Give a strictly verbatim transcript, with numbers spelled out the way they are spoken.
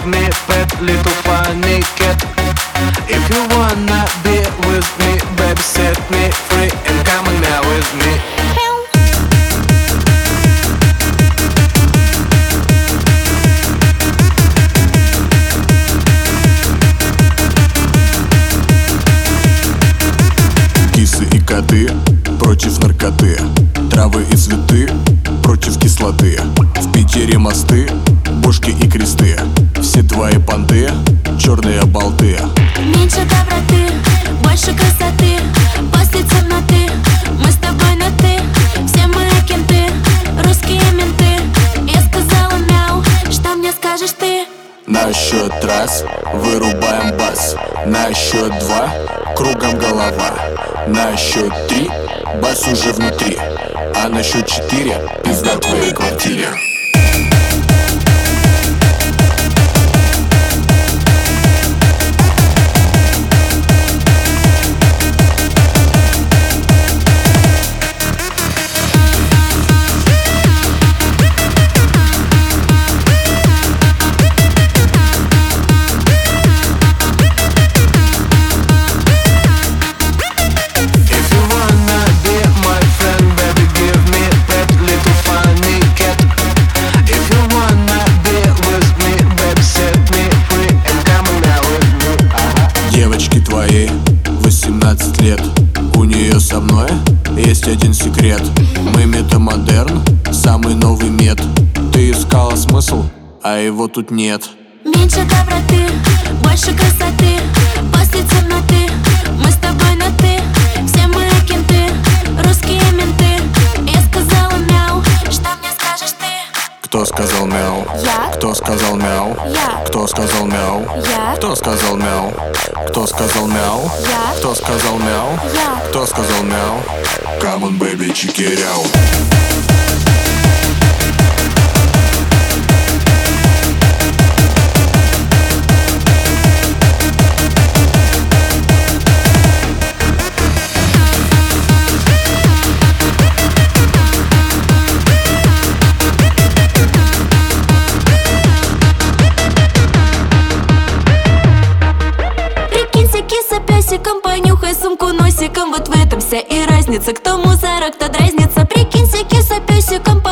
give me pet, little funny cat. If you wanna be with me, baby, set me free and come on now with me. Кисы и коты против наркоты, травы и цветы против кислоты. В Питере мосты, бошки и кресты, все твои понты, черные болты. Меньше доброты, больше красоты, после темноты мы с тобой на ты. Все мы кенты, русские менты. Я сказала мяу, что мне скажешь ты? На счет раз вырубаем бас, на счет два кругом голова, на счет три бас уже внутри, а на счет четыре пизда твоей квартире. Девочке твоей восемнадцать лет, у нее со мной есть один секрет. Мы метамодерн, самый новый мет. Ты искала смысл, а его тут нет. Меньше доброты, больше красоты, после темноты мы с тобой на ты. Все мы кенты, русские менты. Я сказала мяу, что мне скажешь ты? Кто сказал мяу? Я. Кто сказал мяу? Я. Кто сказал мяу? Я. Кто сказал мяу? Кто сказал мяу? Я. Кто сказал мяу? Я. Кто сказал мяу? Come on, baby, check it out. Песиком, понюхай сумку носиком. Вот в этом вся и разница. Кто мусора, кто дразнится. Прикинься, киса, песиком.